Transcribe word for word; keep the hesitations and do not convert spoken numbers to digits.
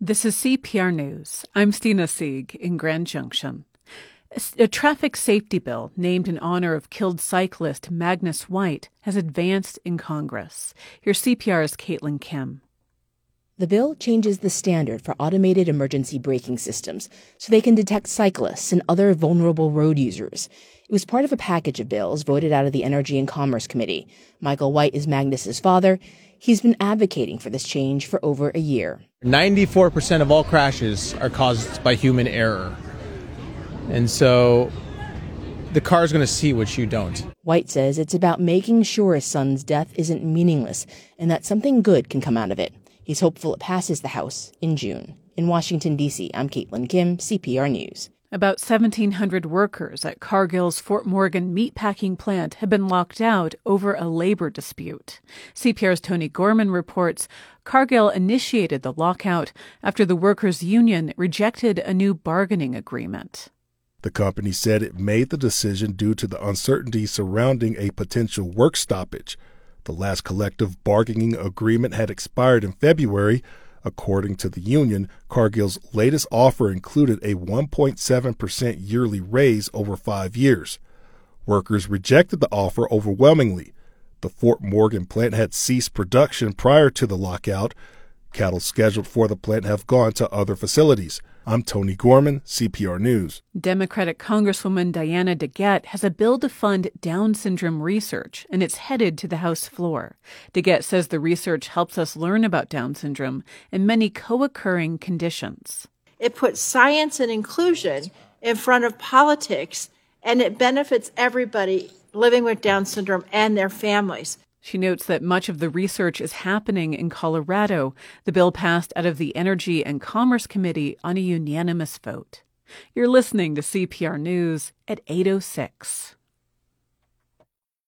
This is C P R News. I'm Stina Sieg in Grand Junction. A traffic safety bill named in honor of killed cyclist Magnus White has advanced in Congress. Here's C P R's Caitlin Kim. The bill changes the standard for automated emergency braking systems so they can detect cyclists and other vulnerable road users. It was part of a package of bills voted out of the Energy and Commerce Committee. Michael White is Magnus's father. He's been advocating for this change for over a year. ninety-four percent of all crashes are caused by human error. And so the car's going to see what you don't. White says it's about making sure his son's death isn't meaningless and that something good can come out of it. He's hopeful it passes the House in June. In Washington, D C, I'm Caitlin Kim, C P R News. About seventeen hundred workers at Cargill's Fort Morgan meatpacking plant have been locked out over a labor dispute. C P R's Tony Gorman reports Cargill initiated the lockout after the workers' union rejected a new bargaining agreement. The company said it made the decision due to the uncertainty surrounding a potential work stoppage. The last collective bargaining agreement had expired in February. According to the union, Cargill's latest offer included a one point seven percent yearly raise over five years. Workers rejected the offer overwhelmingly. The Fort Morgan plant had ceased production prior to the lockout. Cattle scheduled for the plant have gone to other facilities. I'm Tony Gorman, C P R News. Democratic Congresswoman Diana DeGette has a bill to fund Down syndrome research, and it's headed to the House floor. DeGette says the research helps us learn about Down syndrome and many co-occurring conditions. It puts science and inclusion in front of politics, and it benefits everybody living with Down syndrome and their families. She notes that much of the research is happening in Colorado. The bill passed out of the Energy and Commerce Committee on a unanimous vote. You're listening to C P R News at eight oh six.